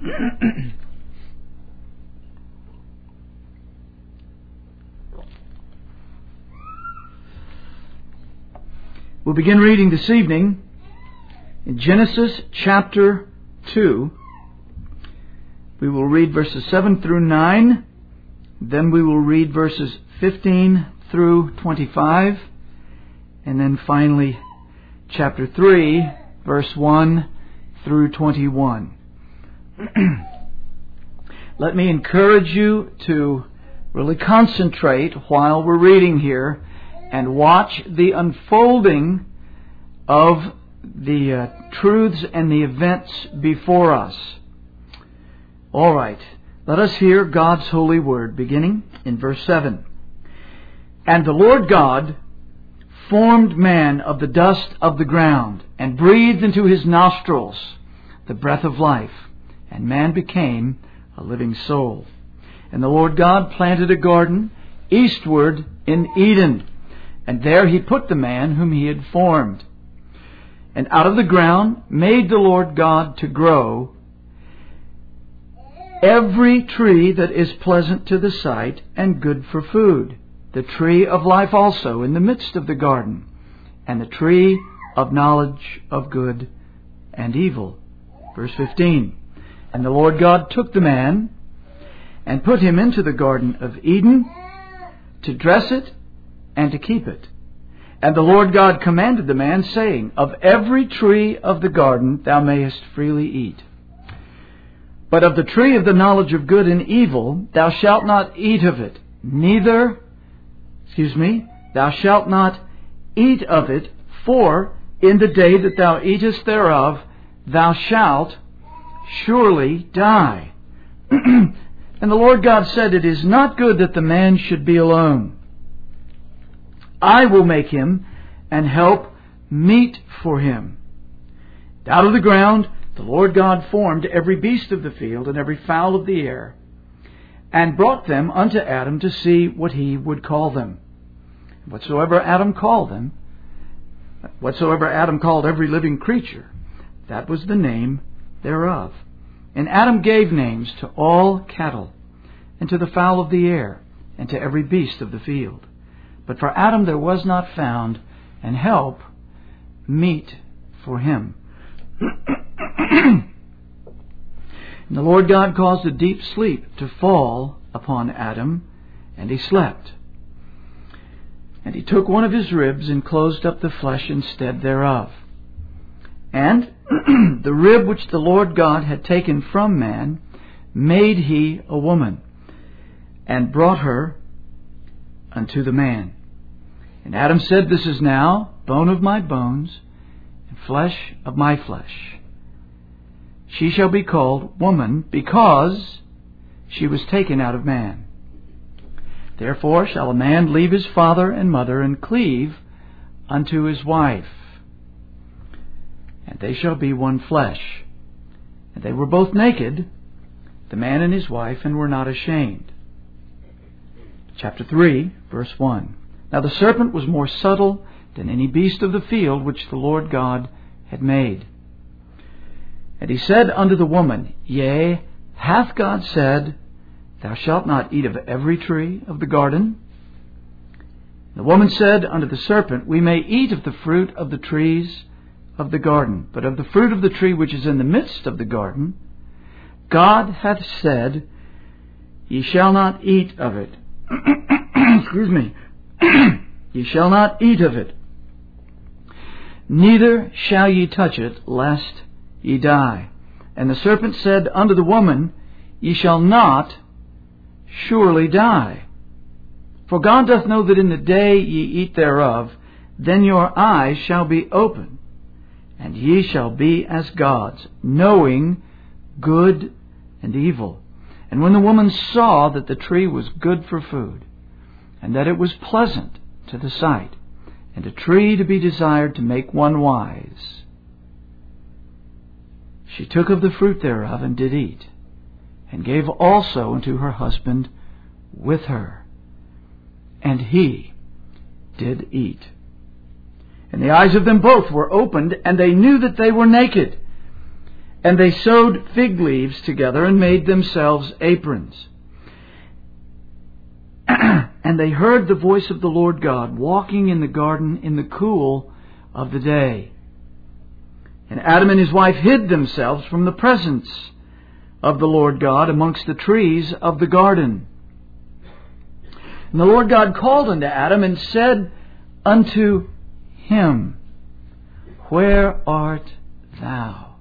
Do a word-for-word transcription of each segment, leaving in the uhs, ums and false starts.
We'll begin reading this evening in Genesis chapter two. We will read verses seven through nine. Then we will read verses fifteen through twenty-five. And then finally, chapter three, verse one through twenty-one. Let me encourage you to really concentrate while we're reading here and watch the unfolding of the uh, truths and the events before us. All right, let us hear God's holy word, beginning in verse seven. And the Lord God formed man of the dust of the ground, and breathed into his nostrils the breath of life, and man became a living soul. And the Lord God planted a garden eastward in Eden, and there he put the man whom he had formed. And out of the ground made the Lord God to grow every tree that is pleasant to the sight and good for food, the tree of life also in the midst of the garden, and the tree of knowledge of good and evil. Verse fifteen. And the Lord God took the man and put him into the garden of Eden to dress it and to keep it. And the Lord God commanded the man, saying, Of every tree of the garden thou mayest freely eat, but of the tree of the knowledge of good and evil thou shalt not eat of it, neither, excuse me, thou shalt not eat of it, for in the day that thou eatest thereof thou shalt surely die. And the Lord God said, It is not good that the man should be alone. I will make him and help meet for him. Out of the ground the Lord God formed every beast of the field and every fowl of the air, and brought them unto Adam to see what he would call them. Whatsoever Adam called them, whatsoever Adam called every living creature, that was the name thereof. And Adam gave names to all cattle, and to the fowl of the air, and to every beast of the field. But for Adam there was not found an help meet for him. And the Lord God caused a deep sleep to fall upon Adam, and he slept. And he took one of his ribs and closed up the flesh instead thereof. And the rib which the Lord God had taken from man made he a woman, and brought her unto the man. And Adam said, This is now bone of my bones, and flesh of my flesh. She shall be called woman, because she was taken out of man. Therefore shall a man leave his father and mother, and cleave unto his wife, and they shall be one flesh. And they were both naked, the man and his wife, and were not ashamed. Chapter three, verse one. Now the serpent was more subtle than any beast of the field which the Lord God had made. And he said unto the woman, Yea, hath God said, Thou shalt not eat of every tree of the garden? The woman said unto the serpent, We may eat of the fruit of the trees of the garden, but of the fruit of the tree which is in the midst of the garden, God hath said, Ye shall not eat of it. Excuse me. Ye shall not eat of it, neither shall ye touch it, lest ye die. And the serpent said unto the woman, Ye shall not surely die. For God doth know that in the day ye eat thereof, then your eyes shall be opened, and ye shall be as gods, knowing good and evil. And when the woman saw that the tree was good for food, and that it was pleasant to the sight, and a tree to be desired to make one wise, she took of the fruit thereof and did eat, and gave also unto her husband with her, and he did eat. And the eyes of them both were opened, and they knew that they were naked. And they sewed fig leaves together and made themselves aprons. And they heard the voice of the Lord God walking in the garden in the cool of the day. And Adam and his wife hid themselves from the presence of the Lord God amongst the trees of the garden. And the Lord God called unto Adam and said unto him, Where art thou?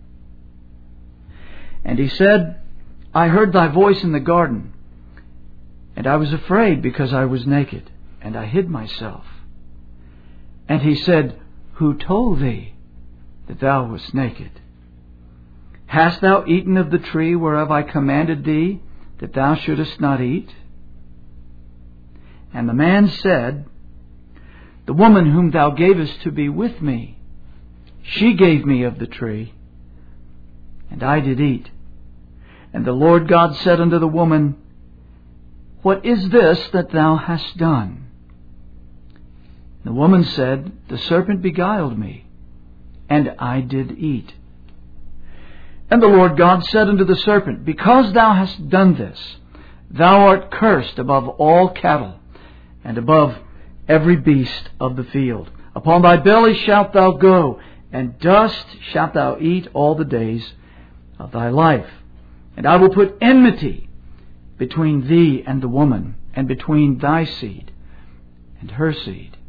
And he said, I heard thy voice in the garden, and I was afraid because I was naked, and I hid myself. And he said, Who told thee that thou wast naked? Hast thou eaten of the tree whereof I commanded thee that thou shouldest not eat? And the man said, The woman whom thou gavest to be with me, she gave me of the tree, and I did eat. And the Lord God said unto the woman, What is this that thou hast done? The woman said, The serpent beguiled me, and I did eat. And the Lord God said unto the serpent, Because thou hast done this, thou art cursed above all cattle, and above every beast of the field. Upon thy belly shalt thou go, and dust shalt thou eat all the days of thy life. And I will put enmity between thee and the woman, and between thy seed and her seed.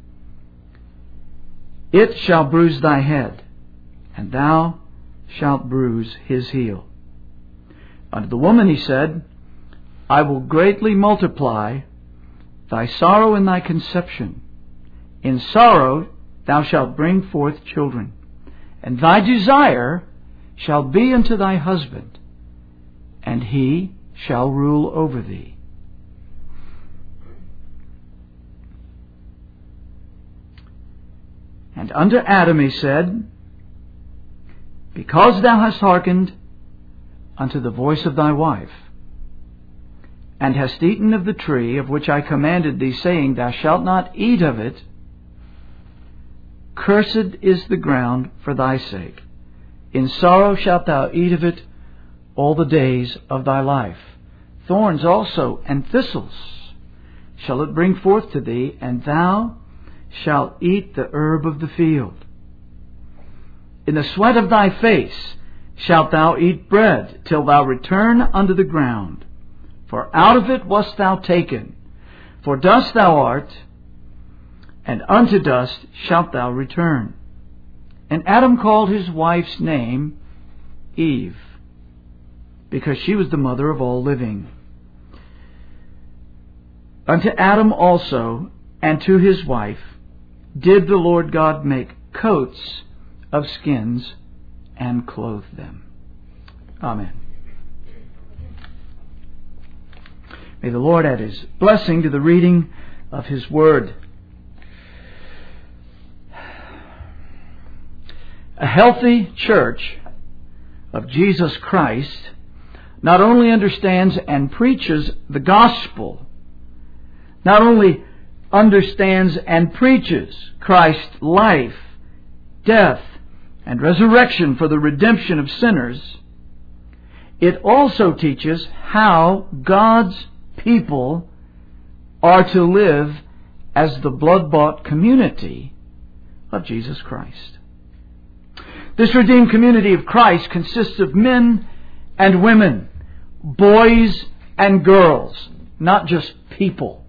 It shall bruise thy head, and thou shalt bruise his heel. Unto the woman he said, I will greatly multiply thy sorrow and thy conception. In sorrow thou shalt bring forth children, and thy desire shall be unto thy husband, and he shall rule over thee. And unto Adam he said, Because thou hast hearkened unto the voice of thy wife, and hast eaten of the tree of which I commanded thee, saying, Thou shalt not eat of it, cursed is the ground for thy sake. In sorrow shalt thou eat of it all the days of thy life. Thorns also and thistles shall it bring forth to thee, and thou shalt eat the herb of the field. In the sweat of thy face shalt thou eat bread, till thou return unto the ground. For out of it wast thou taken. For dust thou art, and unto dust shalt thou return. And Adam called his wife's name Eve, because she was the mother of all living. Unto Adam also, and to his wife, did the Lord God make coats of skins, and clothe them. Amen. May the Lord add His blessing to the reading of His Word. A healthy church of Jesus Christ not only understands and preaches the gospel, not only understands and preaches Christ's life, death, and resurrection for the redemption of sinners, it also teaches how God's people are to live as the blood-bought community of Jesus Christ. This redeemed community of Christ consists of men and women, boys and girls, not just people.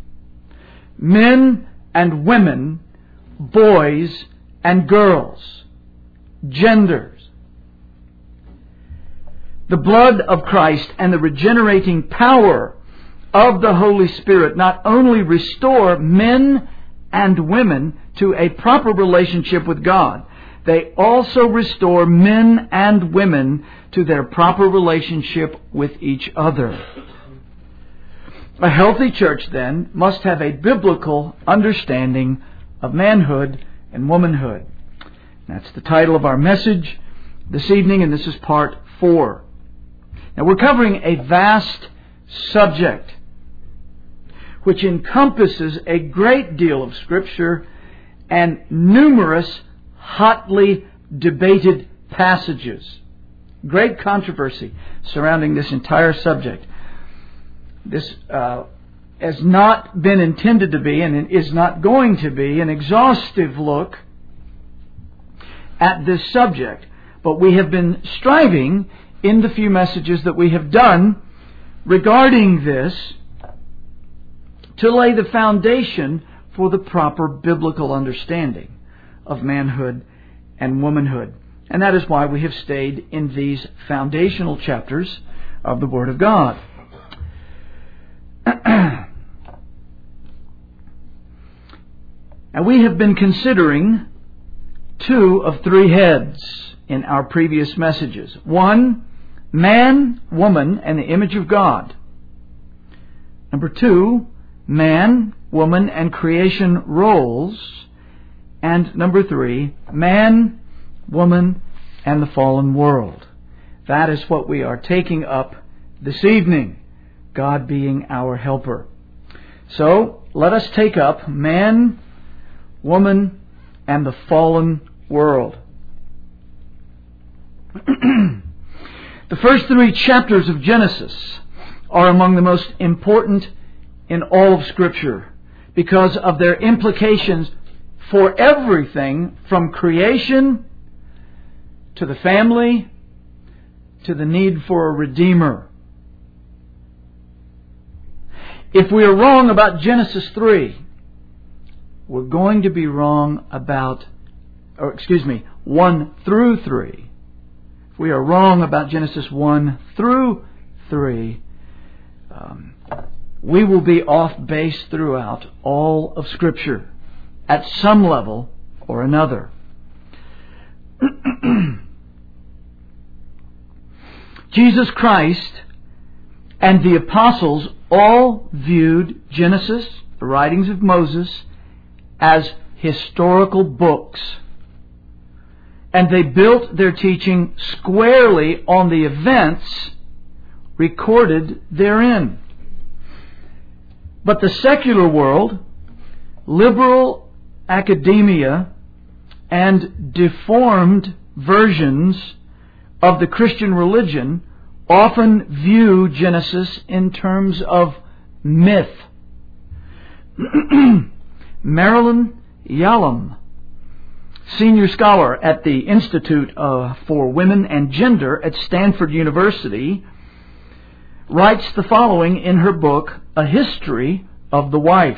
Men and women, boys and girls, genders. The blood of Christ and the regenerating power of the Holy Spirit not only restore men and women to a proper relationship with God, they also restore men and women to their proper relationship with each other. A healthy church, then, must have a biblical understanding of manhood and womanhood. That's the title of our message this evening, and this is part four. Now, we're covering a vast subject which encompasses a great deal of Scripture and numerous hotly debated passages. Great controversy surrounding this entire subject. This uh, has not been intended to be, and it is not going to be, an exhaustive look at this subject. But we have been striving in the few messages that we have done regarding this to lay the foundation for the proper biblical understanding of manhood and womanhood. And that is why we have stayed in these foundational chapters of the Word of God. And we have been considering two of three heads in our previous messages. One, man, woman, and the image of God. Number two, man, woman, and creation roles. And number three, man, woman, and the fallen world. That is what we are taking up this evening, God being our helper. So, let us take up man, woman, and the fallen world. The first three chapters of Genesis are among the most important in all of Scripture because of their implications for everything from creation to the family to the need for a Redeemer. If we are wrong about Genesis three, we're going to be wrong about, or excuse me, one through three. If we are wrong about Genesis one through three, um, we will be off base throughout all of Scripture at some level or another. Jesus Christ and the apostles all viewed Genesis, the writings of Moses, as historical books. And they built their teaching squarely on the events recorded therein. But the secular world, liberal academia, and deformed versions of the Christian religion often view Genesis in terms of myth. Marilyn Yalom, senior scholar at the Institute uh, for Women and Gender at Stanford University, writes the following in her book, A History of the Wife.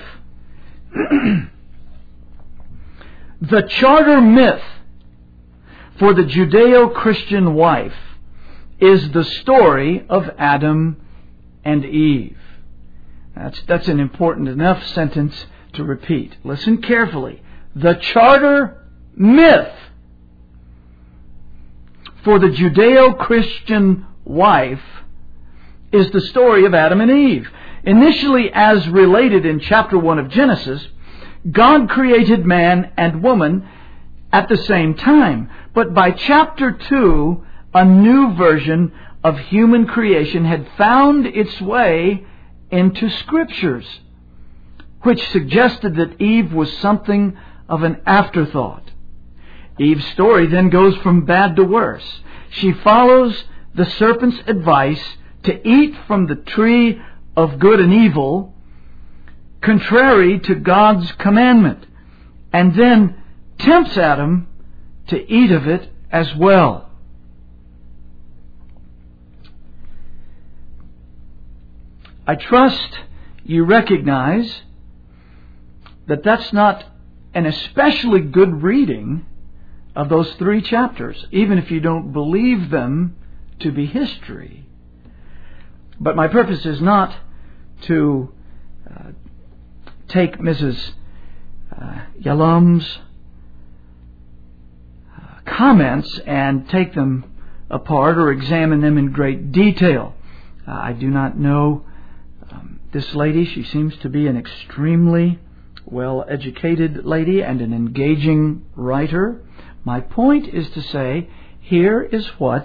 The charter myth for the Judeo-Christian wife is the story of Adam and Eve. That's, that's an important enough sentence to repeat. Listen carefully. The charter myth for the Judeo-Christian wife is the story of Adam and Eve. Initially, as related in chapter one of Genesis, God created man and woman at the same time. But by chapter two, a new version of human creation had found its way into Scriptures, which suggested that Eve was something of an afterthought. Eve's story then goes from bad to worse. She follows the serpent's advice to eat from the tree of good and evil, contrary to God's commandment, and then tempts Adam to eat of it as well. I trust you recognize that that's not an especially good reading of those three chapters, even if you don't believe them to be history. But my purpose is not to uh, take Missus Uh, Yalom's uh, comments and take them apart or examine them in great detail. Uh, I do not know um, this lady. She seems to be an extremely well-educated lady and an engaging writer. My point is to say, here is what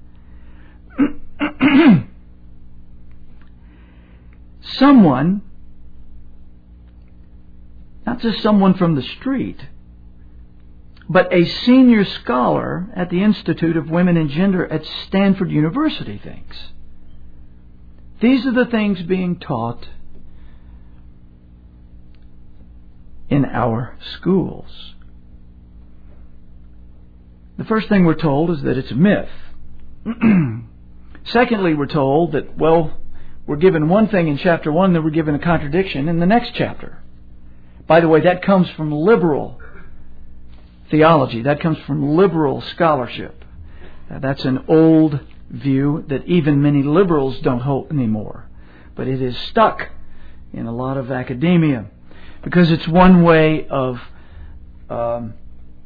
someone, not just someone from the street, but a senior scholar at the Institute of Women and Gender at Stanford University thinks. These are the things being taught in our schools. The first thing we're told is that it's a myth. Secondly, we're told that, well, we're given one thing in chapter one, then we're given a contradiction in the next chapter. By the way, that comes from liberal theology. That comes from liberal scholarship. Uh, that's an old view that even many liberals don't hold anymore. But it is stuck in a lot of academia because it's one way of um,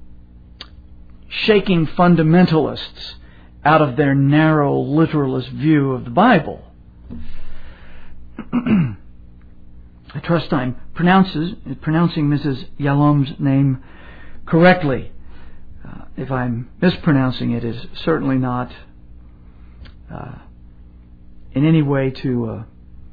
shaking fundamentalists out of their narrow literalist view of the Bible. I trust I'm pronounces, pronouncing Missus Yalom's name correctly. Uh, if I'm mispronouncing it, is certainly not uh, in any way to uh,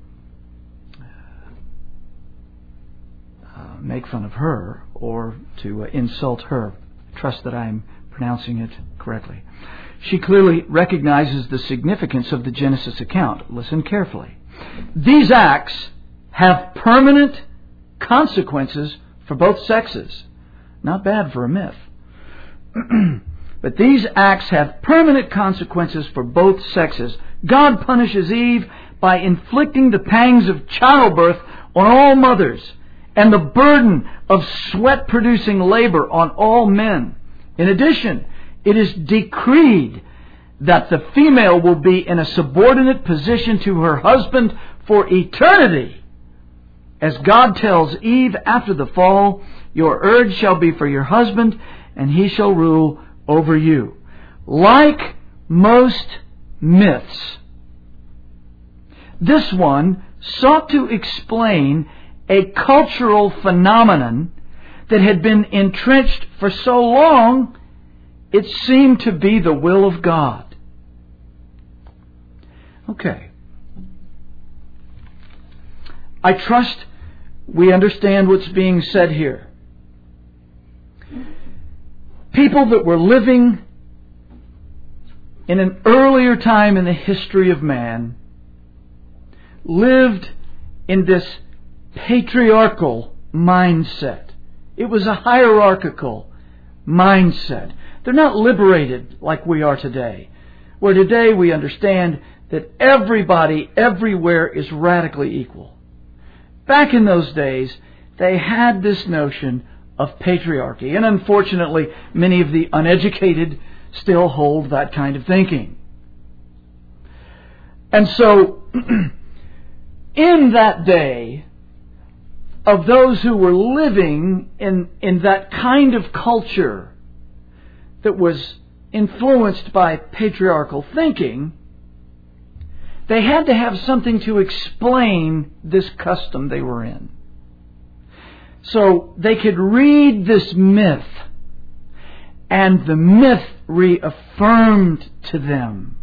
uh, make fun of her or to uh, insult her. I trust that I'm pronouncing it correctly. She clearly recognizes the significance of the Genesis account. Listen carefully. These acts have permanent consequences for both sexes. Not bad for a myth. But these acts have permanent consequences for both sexes. God punishes Eve by inflicting the pangs of childbirth on all mothers and the burden of sweat-producing labor on all men. In addition, it is decreed that the female will be in a subordinate position to her husband for eternity. As God tells Eve after the fall, your urge shall be for your husband, and he shall rule over you. Like most myths, this one sought to explain a cultural phenomenon that had been entrenched for so long, it seemed to be the will of God. Okay. I trust we understand what's being said here. People that were living in an earlier time in the history of man lived in this patriarchal mindset. It was a hierarchical mindset. They're not liberated like we are today, where today we understand that everybody everywhere is radically equal. Back in those days, they had this notion of patriarchy, and unfortunately, many of the uneducated still hold that kind of thinking. And so, in that day, of those who were living in, in that kind of culture that was influenced by patriarchal thinking, they had to have something to explain this custom they were in. So they could read this myth, and the myth reaffirmed to them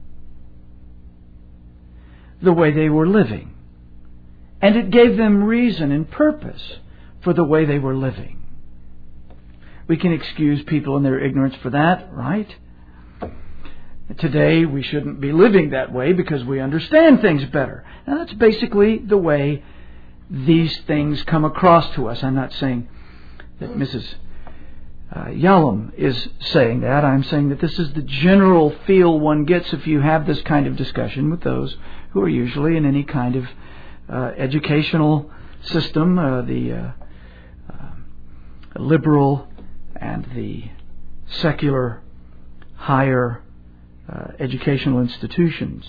the way they were living. And it gave them reason and purpose for the way they were living. We can excuse people in their ignorance for that, right? Today, we shouldn't be living that way because we understand things better. Now, that's basically the way these things come across to us. I'm not saying that Missus Uh, Yalom is saying that. I'm saying that this is the general feel one gets if you have this kind of discussion with those who are usually in any kind of uh, educational system, uh, the uh, uh, liberal and the secular higher uh, educational institutions.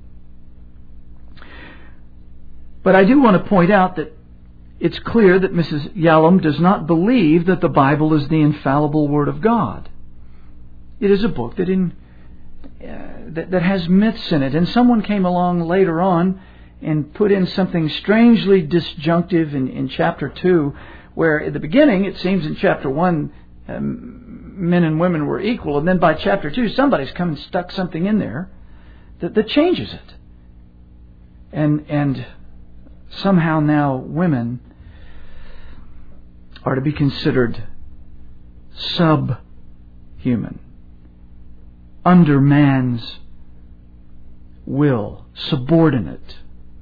But I do want to point out that it's clear that Missus Yalom does not believe that the Bible is the infallible Word of God. It is a book that in uh, that, that has myths in it. And someone came along later on and put in something strangely disjunctive in, in chapter two, where at the beginning it seems in chapter one um, men and women were equal, and then by chapter two somebody's come and stuck something in there that, that changes it. And and somehow now women are to be considered subhuman, under man's will, subordinate.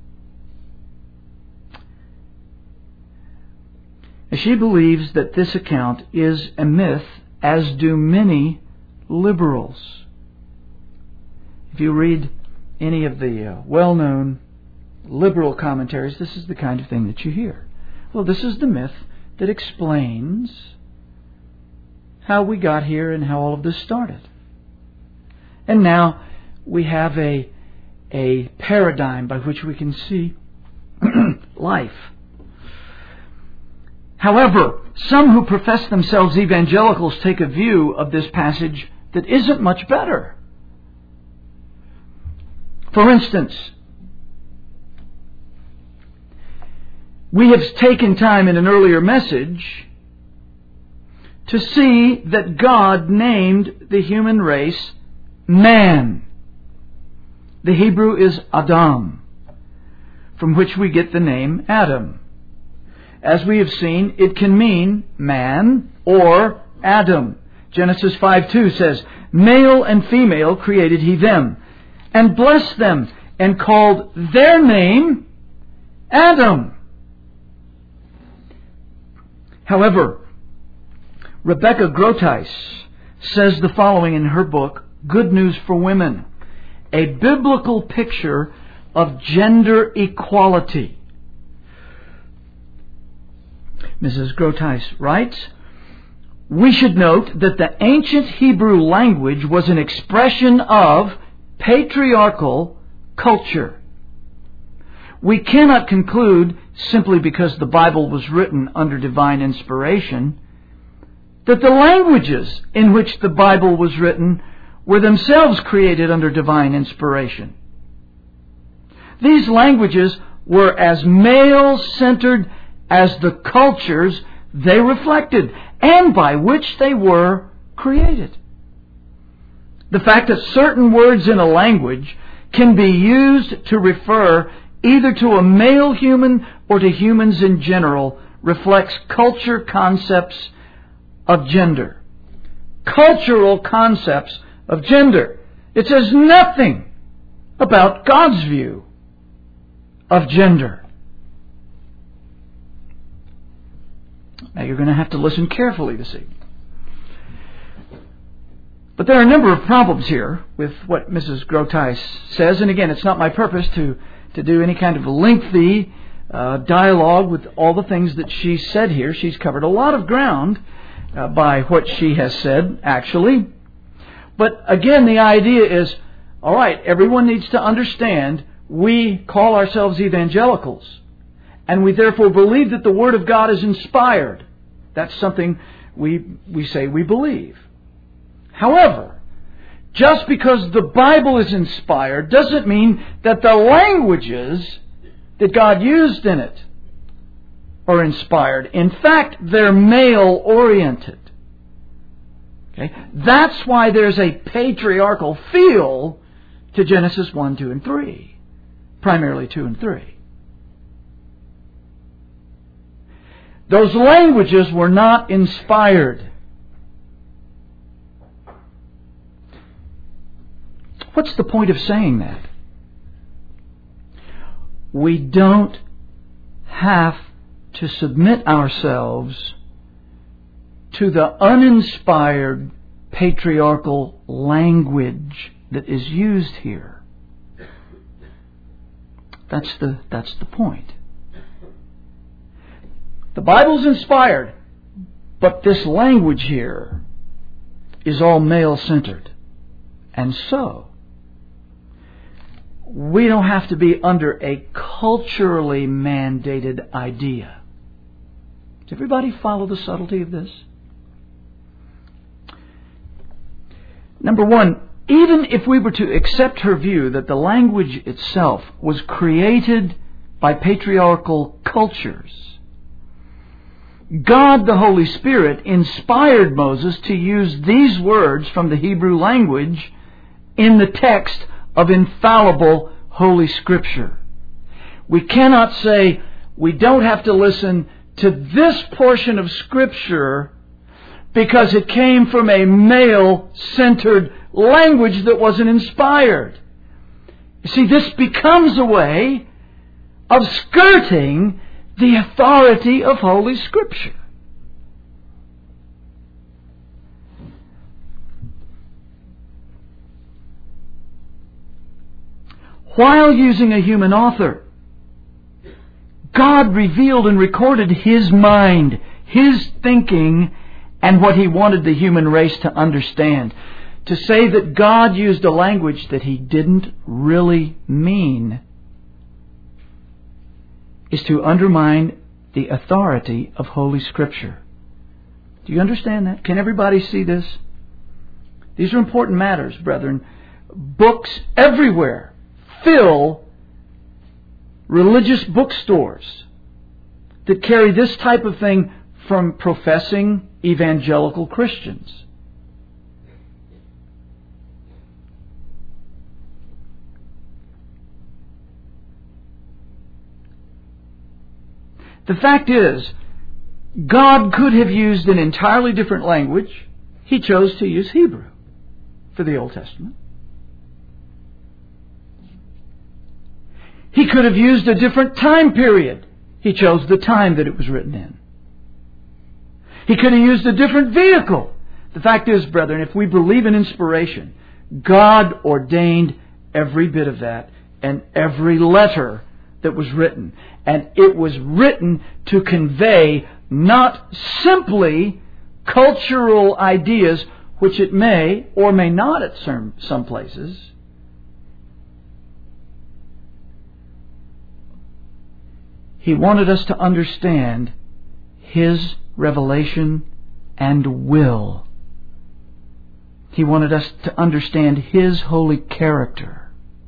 She believes that this account is a myth, as do many liberals. If you read any of the uh, well-known liberal commentaries, this is the kind of thing that you hear. Well, this is the myth that explains how we got here and how all of this started. And now we have a, a paradigm by which we can see life. However, some who profess themselves evangelicals take a view of this passage that isn't much better. For instance, we have taken time in an earlier message to see that God named the human race man. The Hebrew is Adam, from which we get the name Adam. As we have seen, it can mean man or Adam. Genesis five two says, "Male and female created he them, and blessed them, and called their name Adam." However, Rebecca Grotice says the following in her book, Good News for Women, a biblical picture of gender equality. Missus Grotice writes, "We should note that the ancient Hebrew language was an expression of patriarchal culture. We cannot conclude, simply because the Bible was written under divine inspiration, that the languages in which the Bible was written were themselves created under divine inspiration. These languages were as male-centered as the cultures they reflected and by which they were created. The fact that certain words in a language can be used to refer either to a male human or to humans in general reflects culture concepts of gender. Cultural concepts of gender. It says nothing about God's view of gender. Now you're going to have to listen carefully this evening. But there are a number of problems here with what Missus Grotice says. And again, it's not my purpose to, to do any kind of lengthy uh, dialogue with all the things that she said here. She's covered a lot of ground uh, by what she has said, actually. But again, the idea is, all right, everyone needs to understand we call ourselves evangelicals. And we therefore believe that the Word of God is inspired. That's something we we say we believe. However, just because the Bible is inspired doesn't mean that the languages that God used in it are inspired. In fact, they're male-oriented. Okay? That's why there's a patriarchal feel to Genesis one, two, and three. Primarily two and three. Those languages were not inspired. What's the point of saying that? We don't have to submit ourselves to the uninspired patriarchal language that is used here. That's the, that's the point. The Bible's inspired, but this language here is all male-centered. And so, we don't have to be under a culturally mandated idea. Does everybody follow the subtlety of this? Number one, even if we were to accept her view that the language itself was created by patriarchal cultures, God the Holy Spirit inspired Moses to use these words from the Hebrew language in the text of infallible Holy Scripture. We cannot say we don't have to listen to this portion of Scripture because it came from a male-centered language that wasn't inspired. You see, this becomes a way of skirting the authority of Holy Scripture. While using a human author, God revealed and recorded His mind, His thinking, and what He wanted the human race to understand. To say that God used a language that He didn't really mean is to undermine the authority of Holy Scripture. Do you understand that? Can everybody see this? These are important matters, brethren. Books everywhere fill religious bookstores that carry this type of thing from professing evangelical Christians. The fact is, God could have used an entirely different language. He chose to use Hebrew for the Old Testament. He could have used a different time period. He chose the time that it was written in. He could have used a different vehicle. The fact is, brethren, if we believe in inspiration, God ordained every bit of that and every letter that was written. And it was written to convey not simply cultural ideas, which it may or may not at some, some places. He wanted us to understand His revelation and will. He wanted us to understand His holy character.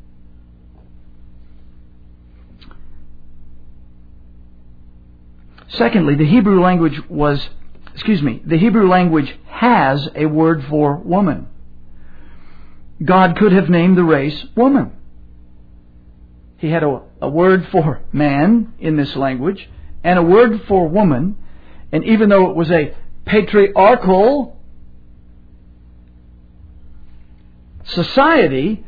Secondly, the Hebrew language was, excuse me, the Hebrew language has a word for woman. God could have named the race woman. He had a, a word for man in this language and a word for woman. And even though it was a patriarchal society,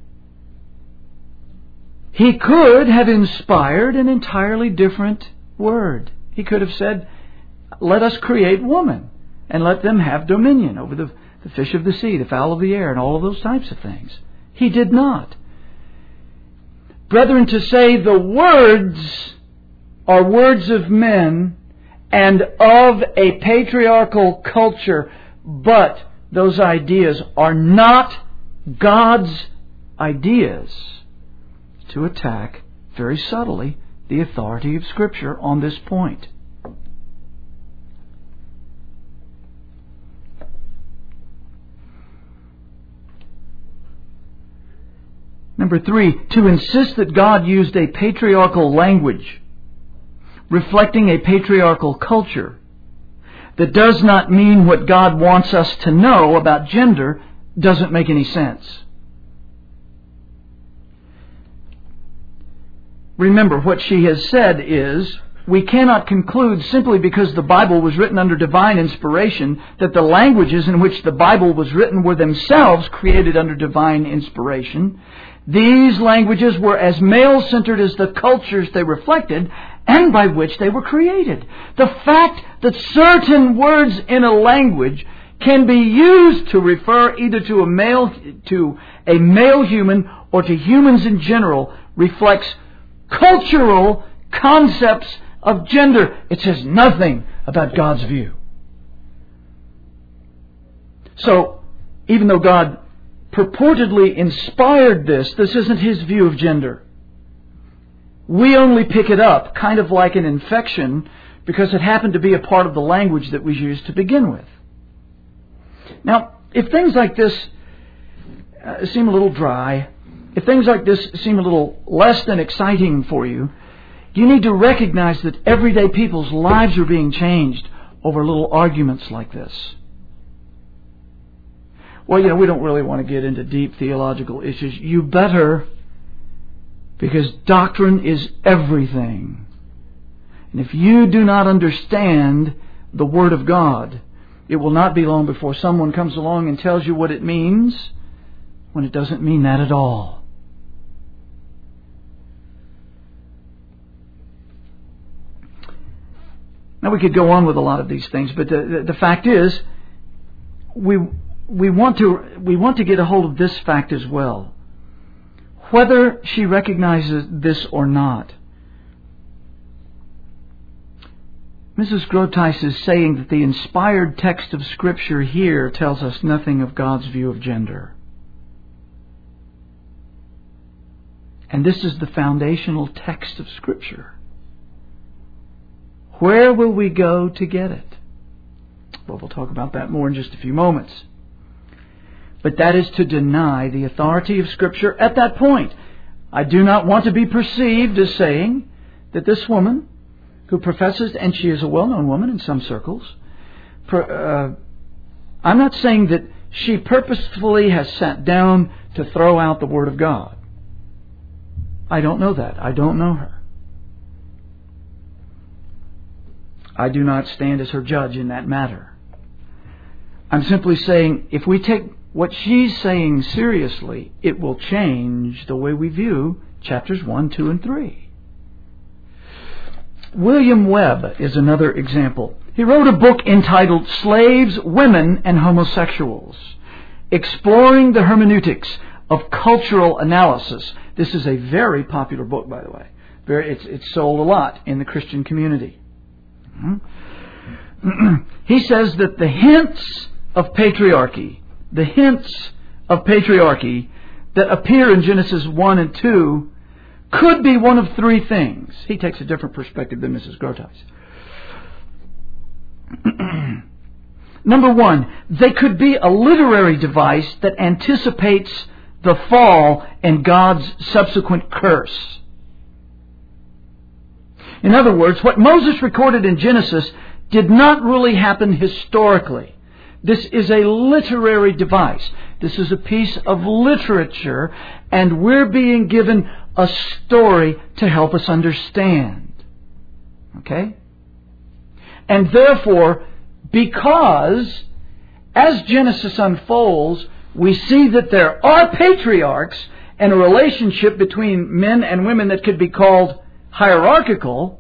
He could have inspired an entirely different word. He could have said, let us create woman and let them have dominion over the, the fish of the sea, the fowl of the air, and all of those types of things. He did not. Brethren, to say the words are words of men and of a patriarchal culture, but those ideas are not God's ideas, to attack very subtly the authority of Scripture on this point. Number three, to insist that God used a patriarchal language reflecting a patriarchal culture that does not mean what God wants us to know about gender doesn't make any sense. Remember, what she has said is, we cannot conclude simply because the Bible was written under divine inspiration that the languages in which the Bible was written were themselves created under divine inspiration. These languages were as male-centered as the cultures they reflected and by which they were created. The fact that certain words in a language can be used to refer either to a male, to a male human or to humans in general reflects cultural concepts of gender. It says nothing about God's view. So, even though God purportedly inspired this, this isn't His view of gender. We only pick it up, kind of like an infection, because it happened to be a part of the language that was used to begin with. Now, if things like this uh, seem a little dry, if things like this seem a little less than exciting for you, you need to recognize that everyday people's lives are being changed over little arguments like this. Well, you know, we don't really want to get into deep theological issues. You better, because doctrine is everything. And if you do not understand the Word of God, It will not be long before someone comes along and tells you what it means when it doesn't mean that at all. Now we could go on with a lot of these things, but the, the, the fact is, we we want to we want to get a hold of this fact as well. Whether she recognizes this or not, Missus Groothuis is saying that the inspired text of Scripture here tells us nothing of God's view of gender. And this is the foundational text of Scripture. Where will we go to get it? Well, we'll talk about that more in just a few moments. But that is to deny the authority of Scripture at that point. I do not want to be perceived as saying that this woman who professes, and she is a well-known woman in some circles, uh, I'm not saying that she purposefully has sat down to throw out the Word of God. I don't know that. I don't know her. I do not stand as her judge in that matter. I'm simply saying if we take what she's saying seriously, it will change the way we view chapters one, two, and three. William Webb is another example. He wrote a book entitled Slaves, Women, and Homosexuals, exploring the hermeneutics of cultural analysis. This is a very popular book, by the way. Very, it's, it's sold a lot in the Christian community. Mm-hmm. He says that the hints of patriarchy, the hints of patriarchy that appear in Genesis one and two could be one of three things. He takes a different perspective than Missus Groothuis. Number one, they could be a literary device that anticipates the fall and God's subsequent curse. In other words, what Moses recorded in Genesis did not really happen historically. This is a literary device. This is a piece of literature, and we're being given a story to help us understand. Okay? And therefore, because as Genesis unfolds, we see that there are patriarchs and a relationship between men and women that could be called hierarchical.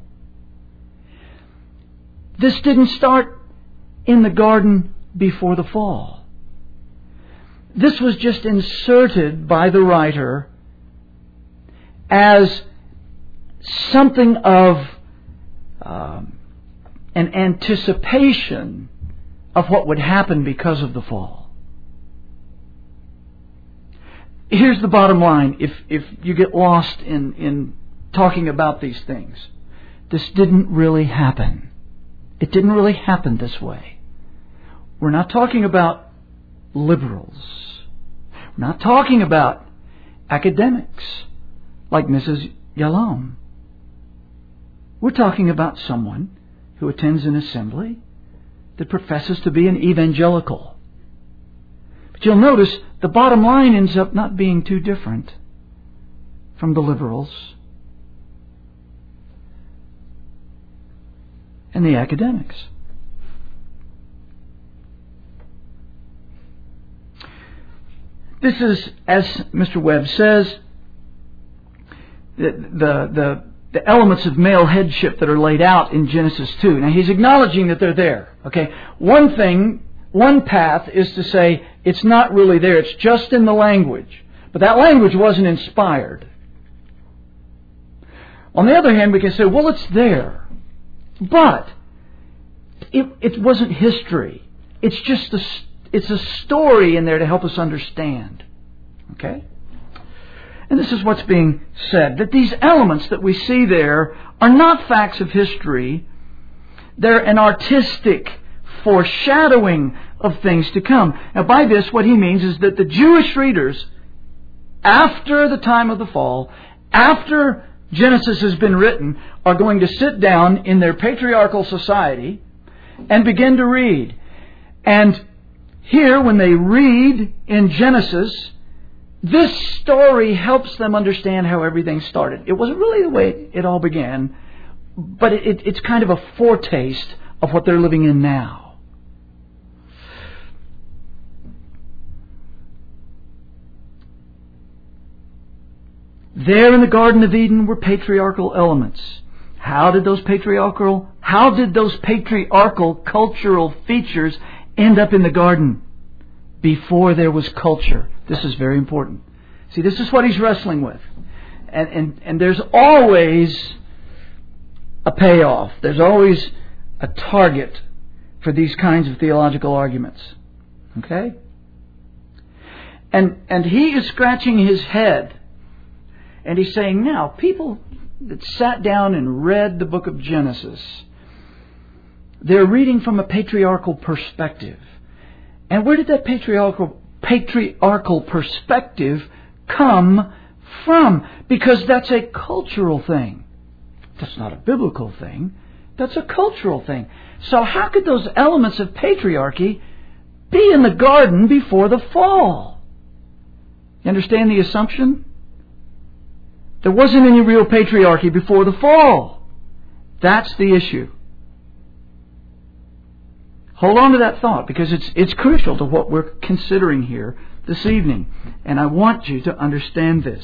This didn't start in the garden before the fall. This was just inserted by the writer as something of um, an anticipation of what would happen because of the fall. Here's the bottom line. If if you get lost in, in talking about these things, this didn't really happen. It didn't really happen this way. We're not talking about liberals. We're not talking about academics like Missus Yalom. We're talking about someone who attends an assembly that professes to be an evangelical. But you'll notice the bottom line ends up not being too different from the liberals and the academics. This is, as Mister Webb says, the, the, the, the elements of male headship that are laid out in Genesis two. Now, he's acknowledging that they're there. Okay, one thing, one path is to say it's not really there. It's just in the language. But that language wasn't inspired. On the other hand, we can say, well, it's there. But it, it wasn't history. It's just a, it's a story in there to help us understand. Okay? And this is what's being said, that these elements that we see there are not facts of history. They're an artistic foreshadowing of things to come. Now, by this, what he means is that the Jewish readers, after the time of the fall, after Genesis has been written, are going to sit down in their patriarchal society and begin to read. And here, when they read in Genesis, this story helps them understand how everything started. It wasn't really the way it all began, but it, it, it's kind of a foretaste of what they're living in now. There in the Garden of Eden were patriarchal elements. How did those patriarchal, how did those patriarchal cultural features end up in the garden? Before there was culture. This is very important. See, this is what he's wrestling with. And, and, and there's always a payoff. There's always a target for these kinds of theological arguments. Okay? And, and he is scratching his head. And he's saying, now, people that sat down and read the book of Genesis, they're reading from a patriarchal perspective. And where did that patriarchal patriarchal perspective come from? Because that's a cultural thing. That's not a biblical thing. That's a cultural thing. So how could those elements of patriarchy be in the garden before the fall? You understand the assumption? There wasn't any real patriarchy before the fall. That's the issue. Hold on to that thought, because it's it's crucial to what we're considering here this evening. And I want you to understand this.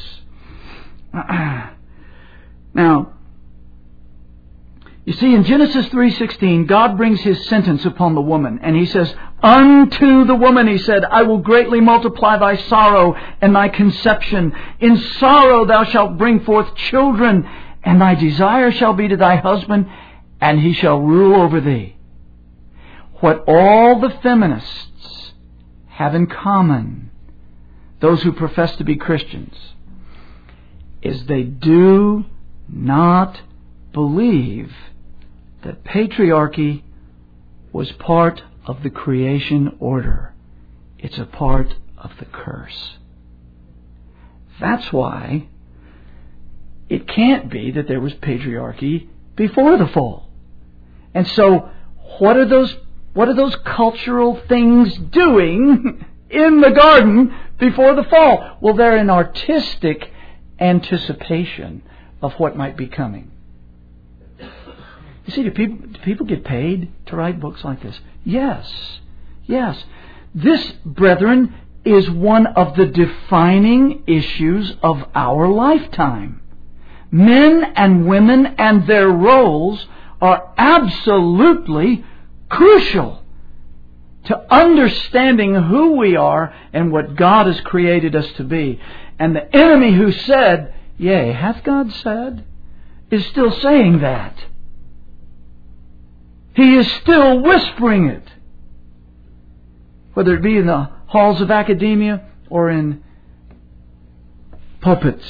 Now, you see, in Genesis three sixteen, God brings His sentence upon the woman. And He says, unto the woman, He said, I will greatly multiply thy sorrow and thy conception. In sorrow thou shalt bring forth children, and thy desire shall be to thy husband, and he shall rule over thee. What all the feminists have in common, those who profess to be Christians, is they do not believe that patriarchy was part of the creation order. It's a part of the curse. That's why it can't be that there was patriarchy before the fall. And so, what are those What are those cultural things doing in the garden before the fall? Well, they're an artistic anticipation of what might be coming. You see, do people, do people get paid to write books like this? Yes. Yes. This, brethren, is one of the defining issues of our lifetime. Men and women and their roles are absolutely crucial to understanding who we are and what God has created us to be. And the enemy who said, yea, hath God said, is still saying that. He is still whispering it. Whether it be in the halls of academia or in pulpits.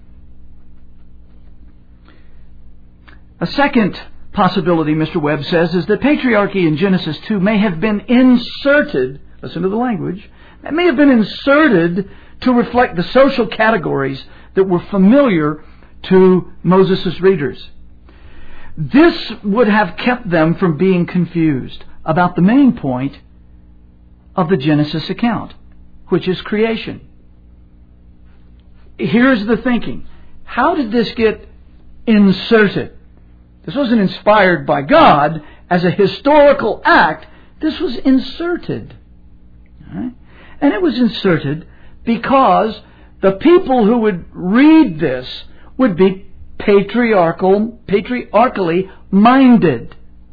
A second possibility, Mister Webb says, is that patriarchy in Genesis two may have been inserted, listen to the language, it may have been inserted to reflect the social categories that were familiar to Moses' readers. This would have kept them from being confused about the main point of the Genesis account, which is creation. Here's the thinking. How did this get inserted? This wasn't inspired by God as a historical act. This was inserted. Right? And it was inserted because the people who would read this would be patriarchal, patriarchally minded.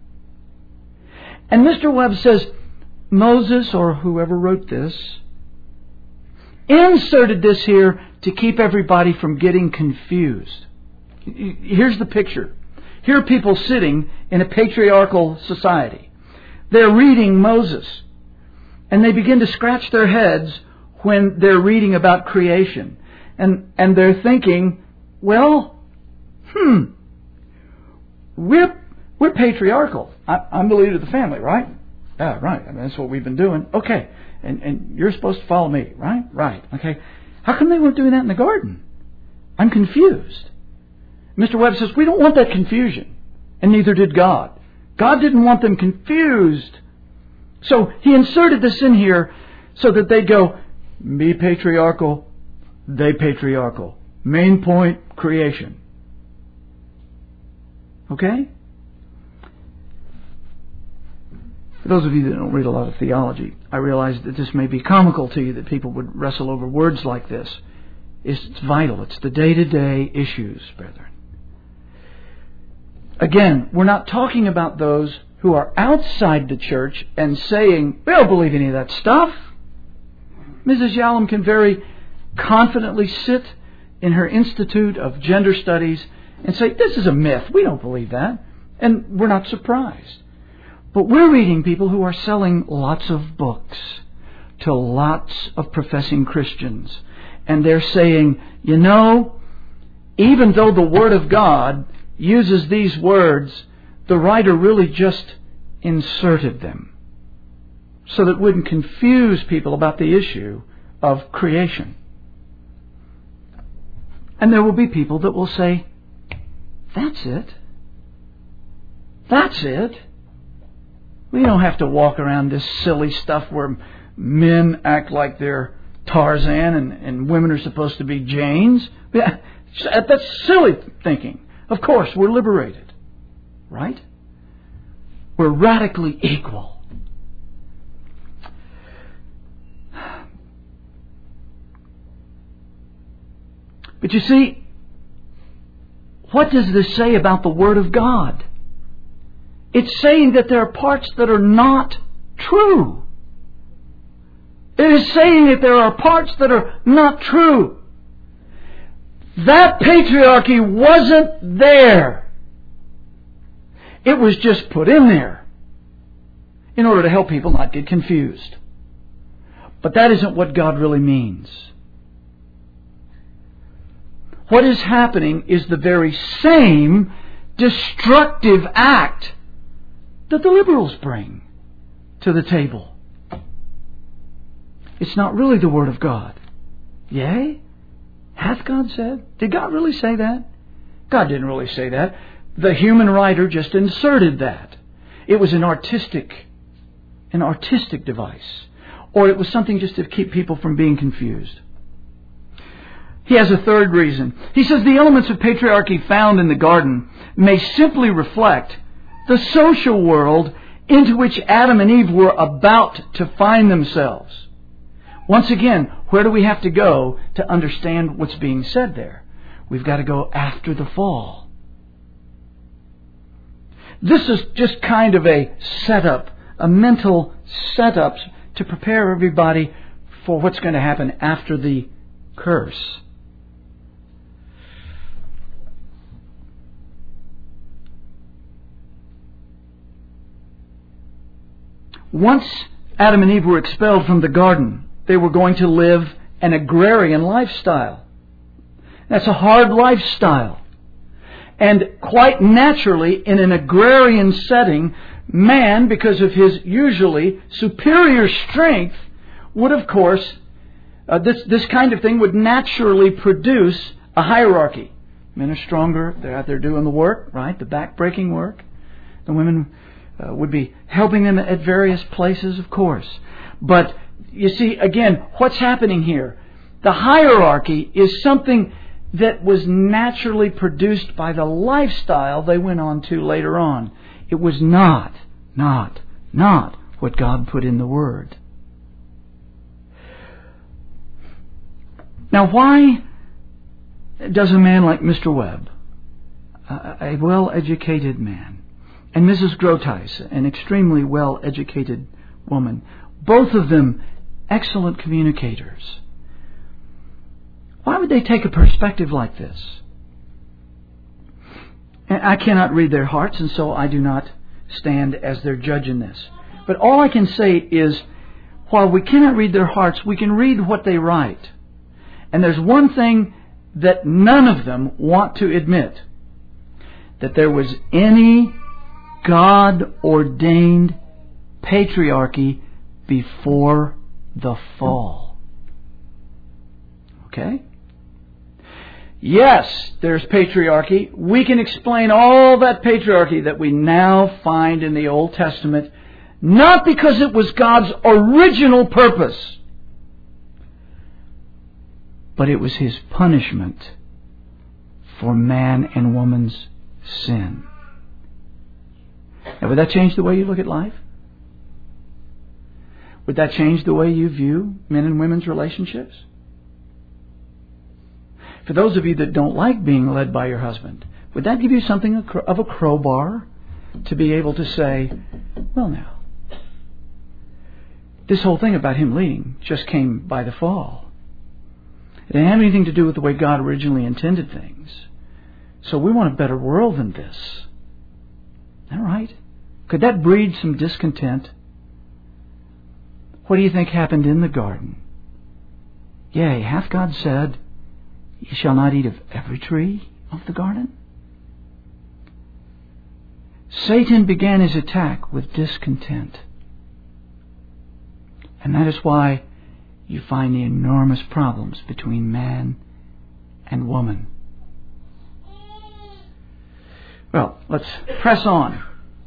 And Mister Webb says Moses, or whoever wrote this, inserted this here to keep everybody from getting confused. Here's the picture. Here are people sitting in a patriarchal society. They're reading Moses. And they begin to scratch their heads when they're reading about creation. And, and they're thinking, well, hmm, we're, we're patriarchal. I, I'm the leader of the family, right? Yeah, right. I mean, that's what we've been doing. Okay. And, and you're supposed to follow me, right? Right. Okay. How come they weren't doing that in the garden? I'm confused. Mister Webb says, we don't want that confusion. And neither did God. God didn't want them confused. So He inserted this in here so that they go, me patriarchal, they patriarchal. Main point, creation. Okay? For those of you that don't read a lot of theology, I realize that this may be comical to you that people would wrestle over words like this. It's vital. It's the day-to-day issues, brethren. Again, we're not talking about those who are outside the church and saying, we don't believe any of that stuff. Missus Yalom can very confidently sit in her Institute of Gender Studies and say, this is a myth. We don't believe that. And we're not surprised. But we're reading people who are selling lots of books to lots of professing Christians. And they're saying, you know, even though the Word of God uses these words, the writer really just inserted them so that it wouldn't confuse people about the issue of creation. And there will be people that will say, that's it. That's it. We don't have to walk around this silly stuff where men act like they're Tarzan and, and women are supposed to be Janes. Yeah, that's silly thinking. Of course, we're liberated. Right? We're radically equal. But you see, what does this say about the Word of God? It's saying that there are parts that are not true. It is saying that there are parts that are not true. That patriarchy wasn't there. It was just put in there in order to help people not get confused. But that isn't what God really means. What is happening is the very same destructive act that the liberals bring to the table. It's not really the Word of God. Yea? Hath God said? Did God really say that? God didn't really say that. The human writer just inserted that. It was an artistic, an artistic device. Or it was something just to keep people from being confused. He has a third reason. He says the elements of patriarchy found in the garden may simply reflect the social world into which Adam and Eve were about to find themselves. Once again, where do we have to go to understand what's being said there? We've got to go after the fall. This is just kind of a setup, a mental setup to prepare everybody for what's going to happen after the curse. Once Adam and Eve were expelled from the garden, they were going to live an agrarian lifestyle. That's a hard lifestyle. And quite naturally, in an agrarian setting, man, because of his usually superior strength, would of course, uh, this, this kind of thing would naturally produce a hierarchy. Men are stronger, they're out there doing the work, right? The back-breaking work. The women uh, would be helping them at various places, of course. But you see, again, what's happening here? The hierarchy is something that was naturally produced by the lifestyle they went on to later on. It was not, not, not what God put in the Word. Now, why does a man like Mister Webb, a well-educated man, and Missus Grotice, an extremely well-educated woman, both of them excellent communicators, why would they take a perspective like this? And I cannot read their hearts, and so I do not stand as their judge in this. But all I can say is, while we cannot read their hearts, we can read what they write. And there's one thing that none of them want to admit, that there was any God-ordained patriarchy before the fall. Okay? Yes, there's patriarchy. We can explain all that patriarchy that we now find in the Old Testament, not because it was God's original purpose, but it was His punishment for man and woman's sin. Now, would that change the way you look at life? Would that change the way you view men and women's relationships? For those of you that don't like being led by your husband, would that give you something of a crowbar to be able to say, well now, this whole thing about him leading just came by the fall. It didn't have anything to do with the way God originally intended things. So we want a better world than this. All right. Could that breed some discontent? What do you think happened in the garden? Yea, hath God said, ye shall not eat of every tree of the garden? Satan began his attack with discontent. And that is why you find the enormous problems between man and woman. Well, let's press on.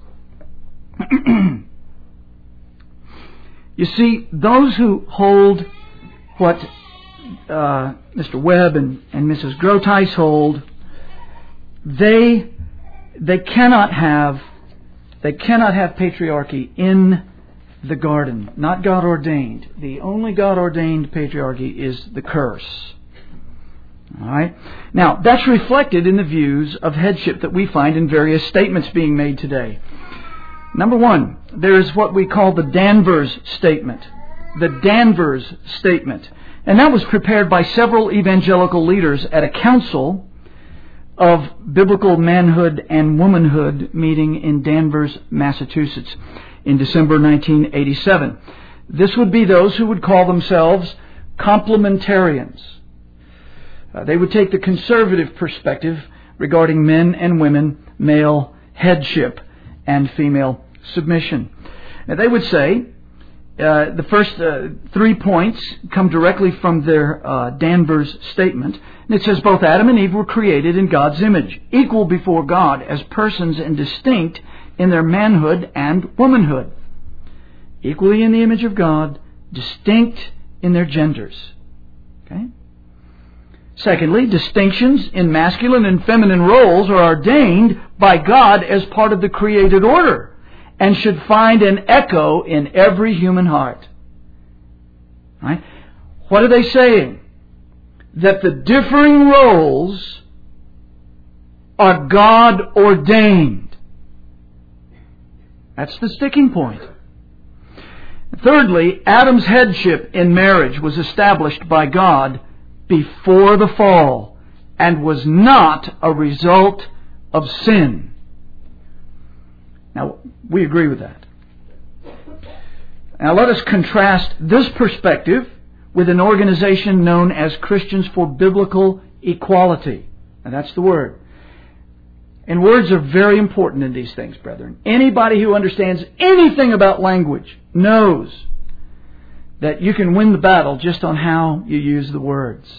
You see, those who hold what uh, Mister Webb and, and Missus Grotice hold, they they cannot have they cannot have patriarchy in the garden, not God ordained. The only God ordained patriarchy is the curse. All right. Now that's reflected in the views of headship that we find in various statements being made today. Number one, there is what we call the Danvers Statement. The Danvers Statement. And that was prepared by several evangelical leaders at a council of biblical manhood and womanhood meeting in Danvers, Massachusetts in December nineteen eighty-seven. This would be those who would call themselves complementarians. Uh, they would take the conservative perspective regarding men and women, male headship and female submission. Now they would say uh, the first uh, three points come directly from their uh, Danvers Statement. And it says both Adam and Eve were created in God's image, equal before God as persons and distinct in their manhood and womanhood. Equally in the image of God, distinct in their genders. Okay? Secondly, distinctions in masculine and feminine roles are ordained by God as part of the created order and should find an echo in every human heart. Right? What are they saying? That the differing roles are God ordained. That's the sticking point. Thirdly, Adam's headship in marriage was established by God before the fall and was not a result of sin. Now, we agree with that. Now, let us contrast this perspective with an organization known as Christians for Biblical Equality. And that's the word. And words are very important in these things, brethren. Anybody who understands anything about language knows that you can win the battle just on how you use the words.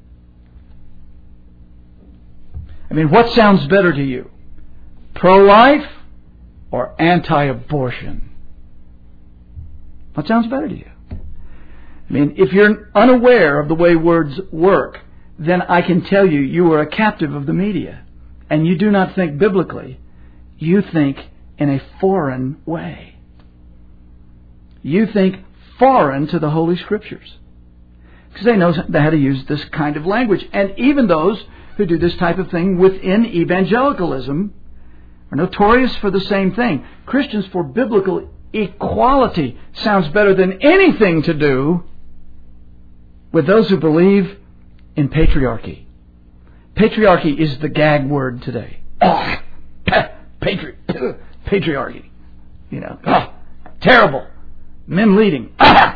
I mean, what sounds better to you? Pro-life or anti-abortion? What sounds better to you? I mean, if you're unaware of the way words work, then I can tell you you are a captive of the media. And you do not think biblically. You think in a foreign way. You think foreign to the Holy Scriptures. Because they know how to use this kind of language. And even those who do this type of thing within evangelicalism are notorious for the same thing. Christians for Biblical Equality sounds better than anything to do with those who believe in patriarchy. Patriarchy is the gag word today. Oh, patri- patriarchy. You know, oh, terrible. Men leading.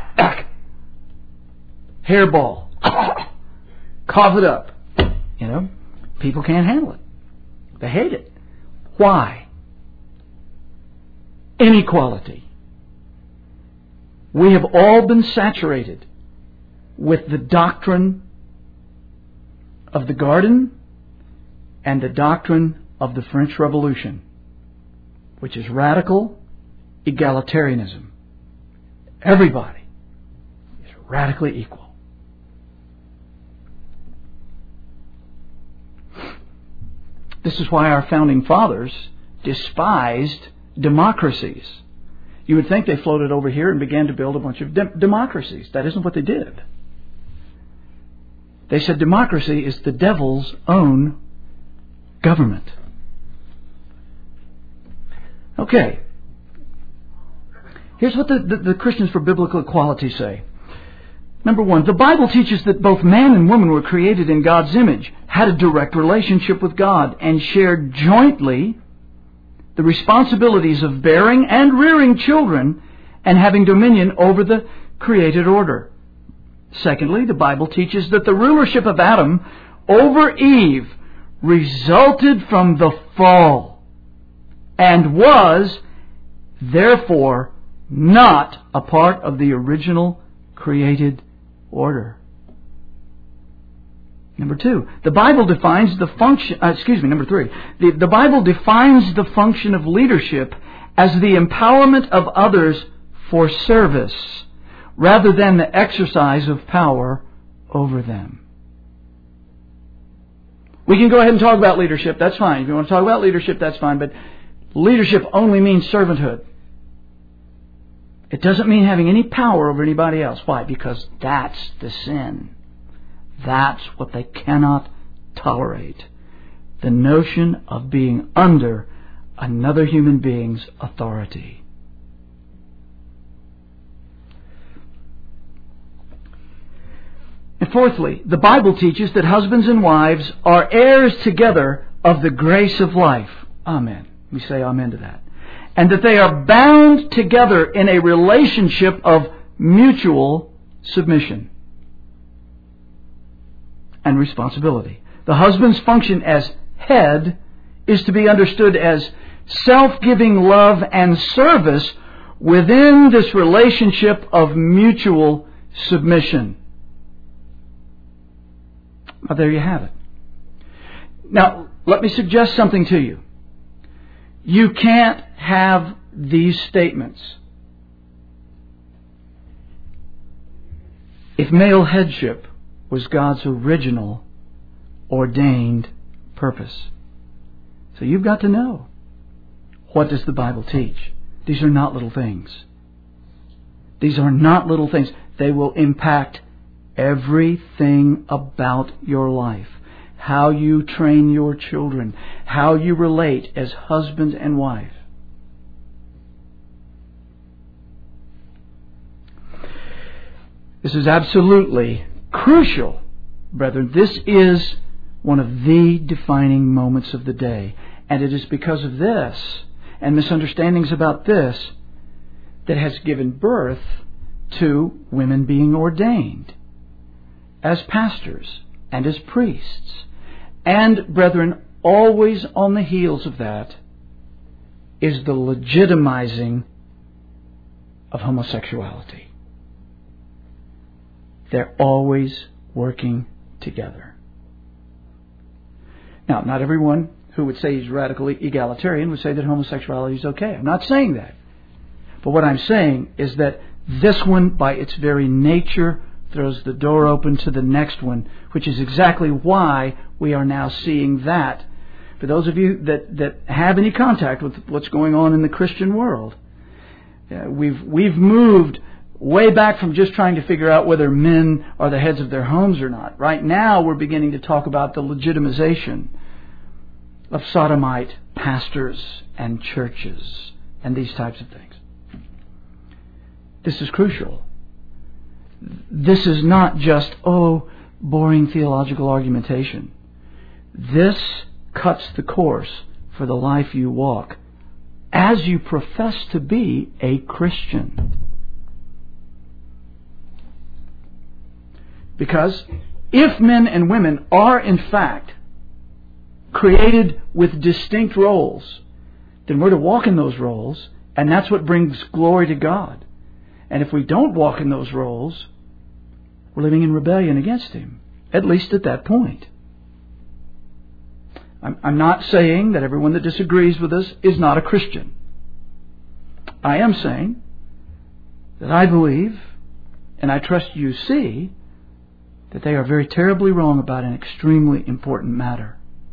Hairball. Cough it up. You know, people can't handle it. They hate it. Why? Inequality. We have all been saturated with the doctrine of the garden and the doctrine of the French Revolution, which is radical egalitarianism. Everybody is radically equal. This is why our founding fathers despised democracies. You would think they floated over here and began to build a bunch of de- democracies. That isn't what they did. They said democracy is the devil's own government. Okay. Here's what the, the, the Christians for Biblical Equality say. Number one, the Bible teaches that both man and woman were created in God's image, had a direct relationship with God, and shared jointly the responsibilities of bearing and rearing children and having dominion over the created order. Secondly, the Bible teaches that the rulership of Adam over Eve resulted from the fall and was, therefore, not a part of the original created order. Number two, the Bible defines the function, uh, excuse me, number three, the, the Bible defines the function of leadership as the empowerment of others for service rather than the exercise of power over them. We can go ahead and talk about leadership, that's fine. If you want to talk about leadership, that's fine, but leadership only means servanthood. It doesn't mean having any power over anybody else. Why? Because that's the sin. That's what they cannot tolerate. The notion of being under another human being's authority. And fourthly, the Bible teaches that husbands and wives are heirs together of the grace of life. Amen. We say amen to that. And that they are bound together in a relationship of mutual submission and responsibility. The husband's function as head is to be understood as self-giving love and service within this relationship of mutual submission. Well, there you have it. Now, let me suggest something to you. You can't have these statements if male headship was God's original ordained purpose. So you've got to know, what does the Bible teach? These are not little things. These are not little things. They will impact everything about your life. How you train your children. How you relate as husband and wife. This is absolutely crucial, brethren. This is one of the defining moments of the day. And it is because of this and misunderstandings about this that has given birth to women being ordained as pastors and as priests. And, brethren, always on the heels of that is the legitimizing of homosexuality. They're always working together. Now, not everyone who would say he's radically egalitarian would say that homosexuality is okay. I'm not saying that. But what I'm saying is that this one, by its very nature, throws the door open to the next one, which is exactly why we are now seeing that. For those of you that, that have any contact with what's going on in the Christian world, uh, we've we've moved way back from just trying to figure out whether men are the heads of their homes or not. Right now we're beginning to talk about the legitimization of sodomite pastors and churches and these types of things. This is crucial. This is not just, oh, boring theological argumentation. This cuts the course for the life you walk as you profess to be a Christian. Because if men and women are in fact created with distinct roles, then we're to walk in those roles, and that's what brings glory to God. And if we don't walk in those roles, we're living in rebellion against Him, at least at that point. I'm, I'm not saying that everyone that disagrees with us is not a Christian. I am saying that I believe, and I trust you see, that they are very terribly wrong about an extremely important matter.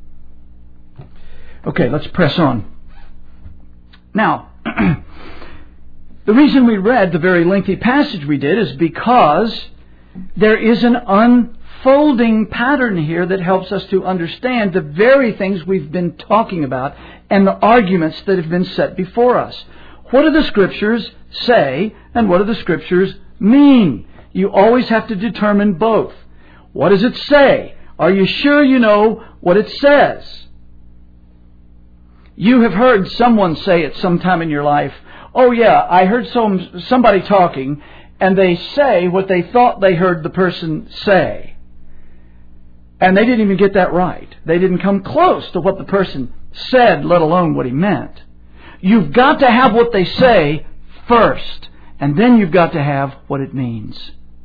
Okay, let's press on. Now, the reason we read the very lengthy passage we did is because there is an unfolding pattern here that helps us to understand the very things we've been talking about and the arguments that have been set before us. What do the Scriptures say and what do the Scriptures mean? You always have to determine both. What does it say? Are you sure you know what it says? You have heard someone say at some time in your life, oh yeah, I heard some somebody talking, and they say what they thought they heard the person say. And they didn't even get that right. They didn't come close to what the person said, let alone what he meant. You've got to have what they say first, and then you've got to have what it means.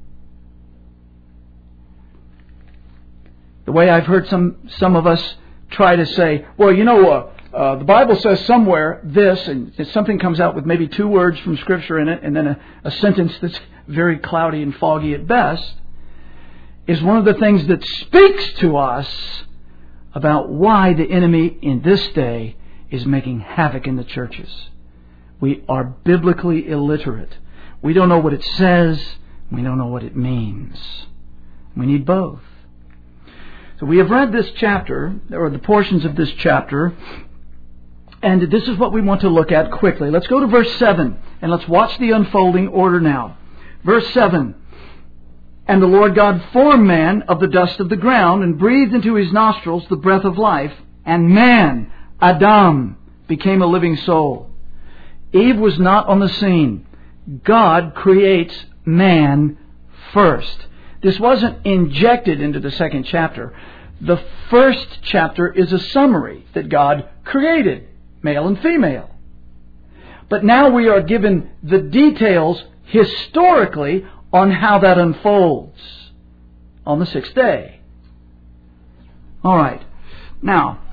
The way I've heard some some of us try to say, well, you know, uh, uh, the Bible says somewhere this, and something comes out with maybe two words from Scripture in it, and then a, a sentence that's very cloudy and foggy at best, is one of the things that speaks to us about why the enemy in this day is making havoc in the churches. We are biblically illiterate. We don't know what it says. We don't know what it means. We need both. So we have read this chapter, or the portions of this chapter, and this is what we want to look at quickly. Let's go to verse seven, and let's watch the unfolding order now. Verse seven. And the Lord God formed man of the dust of the ground, and breathed into his nostrils the breath of life, and man, Adam, became a living soul. Eve was not on the scene. God creates man first. This wasn't injected into the second chapter. The first chapter is a summary that God created, male and female. But now we are given the details historically on how that unfolds on the sixth day. All right. Now,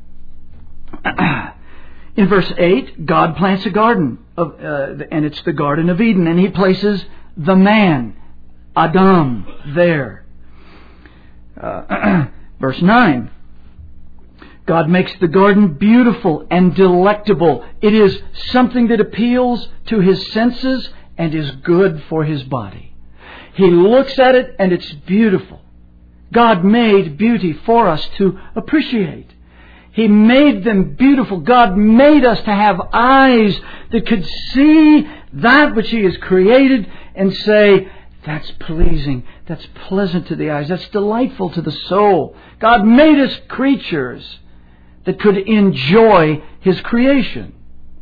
in verse eight, God plants a garden, of, uh, and it's the Garden of Eden, and He places the man, Adam, there. Uh, verse nine. God makes the garden beautiful and delectable. It is something that appeals to His senses and is good for His body. He looks at it and it's beautiful. God made beauty for us to appreciate. He made them beautiful. God made us to have eyes that could see that which He has created and say, that's pleasing, that's pleasant to the eyes, that's delightful to the soul. God made us creatures that could enjoy His creation.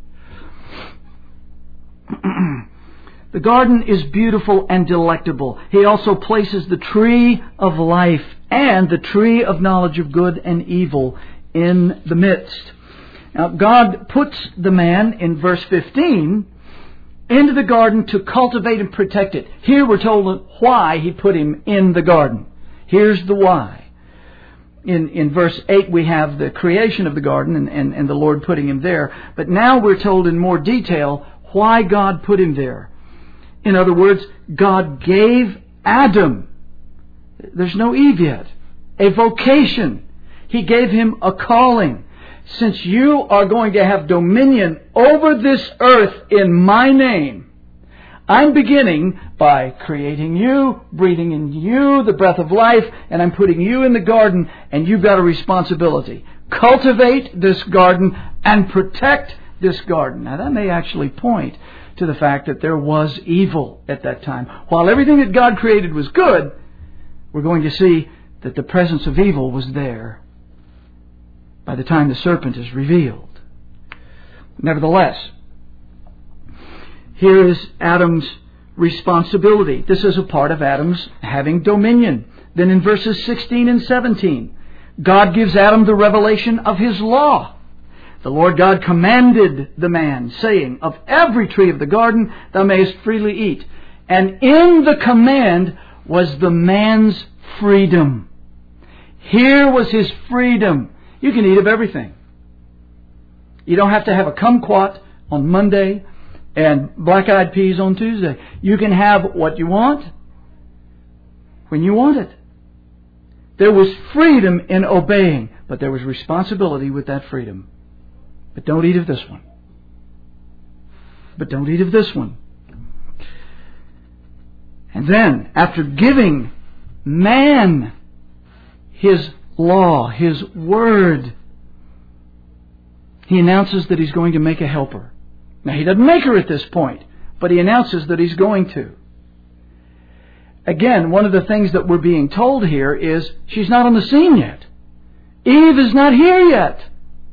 The garden is beautiful and delectable. He also places the tree of life and the tree of knowledge of good and evil in the midst. Now, God puts the man, in verse fifteen, into the garden to cultivate and protect it. Here we're told why He put him in the garden. Here's the why. In in verse eight we have the creation of the garden and, and, and the Lord putting him there. But now we're told in more detail why God put him there. In other words, God gave Adam, there's no Eve yet, a vocation. He gave him a calling. Since you are going to have dominion over this earth in my name, I'm beginning by creating you, breathing in you the breath of life, and I'm putting you in the garden, and you've got a responsibility. Cultivate this garden and protect this garden. Now that may actually point to the fact that there was evil at that time. While everything that God created was good, we're going to see that the presence of evil was there by the time the serpent is revealed. Nevertheless, here is Adam's responsibility. This is a part of Adam's having dominion. Then in verses sixteen and seventeen, God gives Adam the revelation of His law. The Lord God commanded the man, saying, of every tree of the garden thou mayest freely eat. And in the command was the man's freedom. Here was his freedom. You can eat of everything. You don't have to have a kumquat on Monday and black-eyed peas on Tuesday. You can have what you want when you want it. There was freedom in obeying, but there was responsibility with that freedom. But don't eat of this one. But don't eat of this one. And then, after giving man His law, His Word. He announces that He's going to make a helper. Now, He doesn't make her at this point, but He announces that He's going to. Again, one of the things that we're being told here is she's not on the scene yet. Eve is not here yet.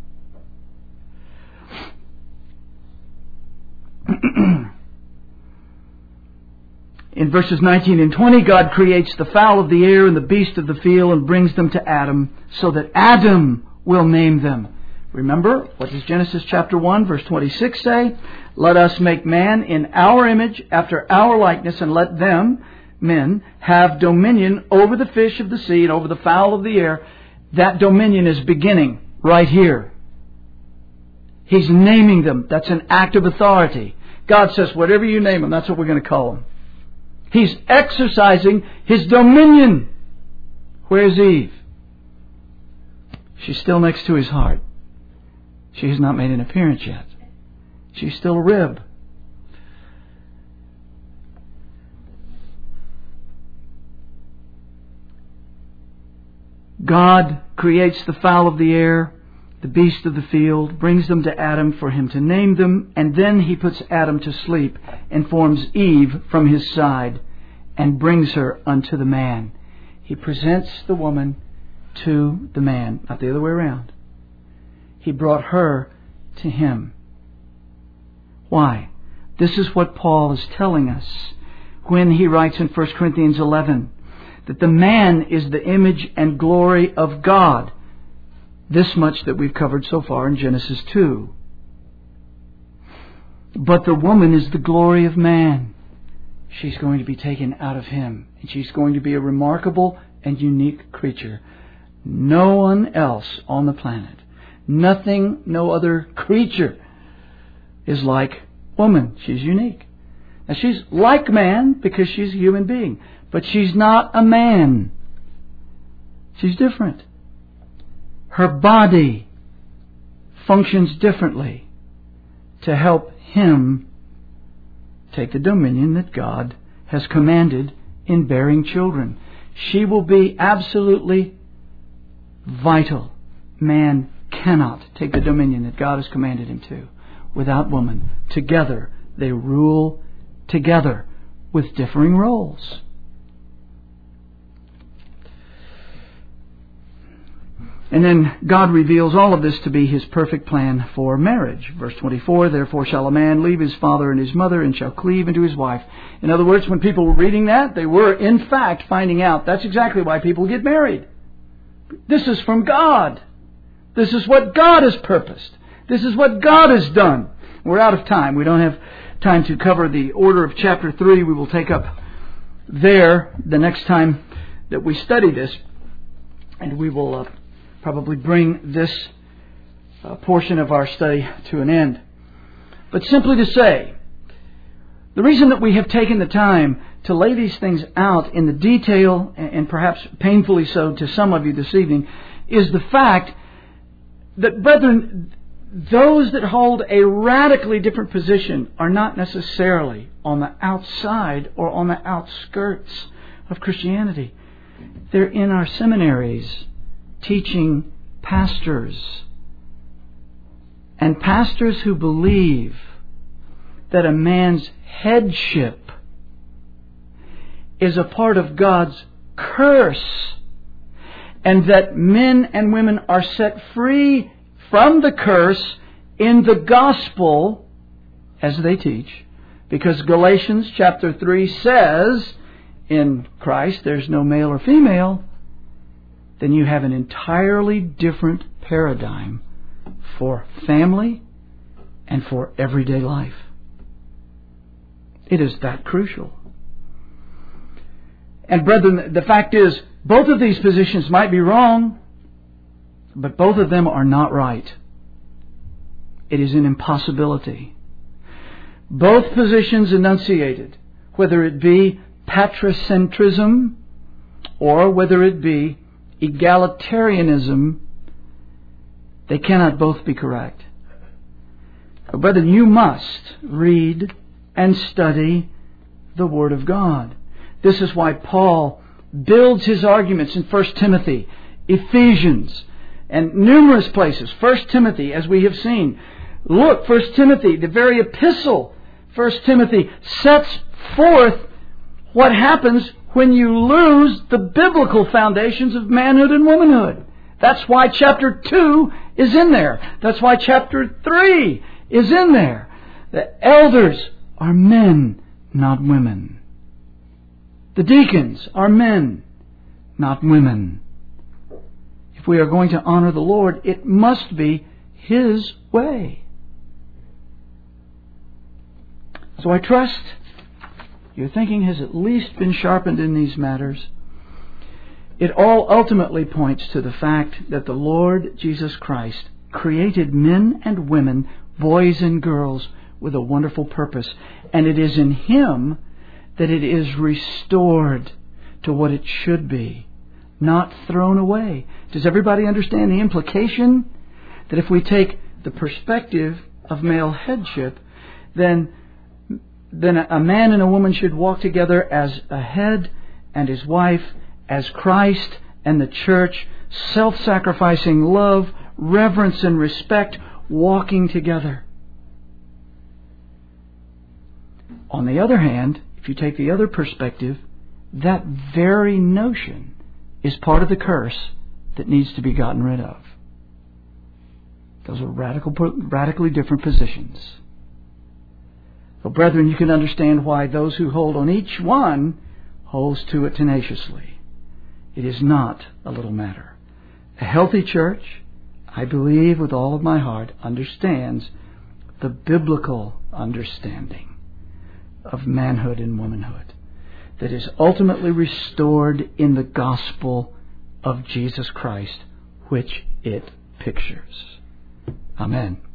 In verses nineteen and twenty, God creates the fowl of the air and the beast of the field and brings them to Adam so that Adam will name them. Remember, what does Genesis chapter one, verse twenty-six say? Let us make man in our image, after our likeness, and let them, men, have dominion over the fish of the sea and over the fowl of the air. That dominion is beginning right here. He's naming them. That's an act of authority. God says, whatever you name them, that's what we're going to call them. He's exercising His dominion. Where's Eve? She's still next to His heart. She has not made an appearance yet. She's still a rib. God creates the fowl of the air, the beast of the field, brings them to Adam for him to name them, and then He puts Adam to sleep and forms Eve from his side and brings her unto the man. He presents the woman to the man, not the other way around. He brought her to him. Why? This is what Paul is telling us when he writes in First Corinthians eleven that the man is the image and glory of God. This much that we've covered so far in Genesis two. But the woman is the glory of man. She's going to be taken out of him. And she's going to be a remarkable and unique creature. No one else on the planet, nothing, no other creature is like woman. She's unique. Now she's like man because she's a human being. But she's not a man. She's different. Her body functions differently to help him take the dominion that God has commanded in bearing children. She will be absolutely vital. Man cannot take the dominion that God has commanded him to without woman. Together they rule together with differing roles. And then God reveals all of this to be His perfect plan for marriage. Verse twenty-four, therefore shall a man leave his father and his mother and shall cleave unto his wife. In other words, when people were reading that, they were in fact finding out that's exactly why people get married. This is from God. This is what God has purposed. This is what God has done. We're out of time. We don't have time to cover the order of chapter three. We will take up there the next time that we study this. And we will uh, probably bring this uh, portion of our study to an end. But simply to say, the reason that we have taken the time to lay these things out in the detail, and perhaps painfully so to some of you this evening, is the fact that, brethren, those that hold a radically different position are not necessarily on the outside or on the outskirts of Christianity. They're in our seminaries teaching pastors. And pastors who believe that a man's headship is a part of God's curse, and that men and women are set free from the curse in the gospel as they teach. Because Galatians chapter three says, in Christ there's no male or female, then you have an entirely different paradigm for family and for everyday life. It is that crucial. And brethren, the fact is, both of these positions might be wrong, but both of them are not right. It is an impossibility. Both positions enunciated, whether it be patricentrism or whether it be egalitarianism, they cannot both be correct. But brethren, you must read and study the Word of God. This is why Paul builds his arguments in First Timothy Ephesians, and numerous places. First Timothy, as we have seen. Look, First Timothy, the very epistle, First Timothy, sets forth what happens when you lose the biblical foundations of manhood and womanhood. That's why chapter two is in there. That's why chapter three is in there. The elders are men, not women. The deacons are men, not women. If we are going to honor the Lord, it must be His way. So I trust your thinking has at least been sharpened in these matters. It all ultimately points to the fact that the Lord Jesus Christ created men and women, boys and girls, with a wonderful purpose. And it is in Him that it is restored to what it should be, not thrown away. Does everybody understand the implication? That if we take the perspective of male headship, then then a man and a woman should walk together as a head and his wife, as Christ and the church, self-sacrificing love, reverence and respect, walking together. On the other hand, if you take the other perspective, that very notion is part of the curse that needs to be gotten rid of. Those are radical, radically different positions. So, brethren, you can understand why those who hold on each one holds to it tenaciously. It is not a little matter. A healthy church, I believe with all of my heart, understands the biblical understanding of manhood and womanhood that is ultimately restored in the gospel of Jesus Christ, which it pictures. Amen.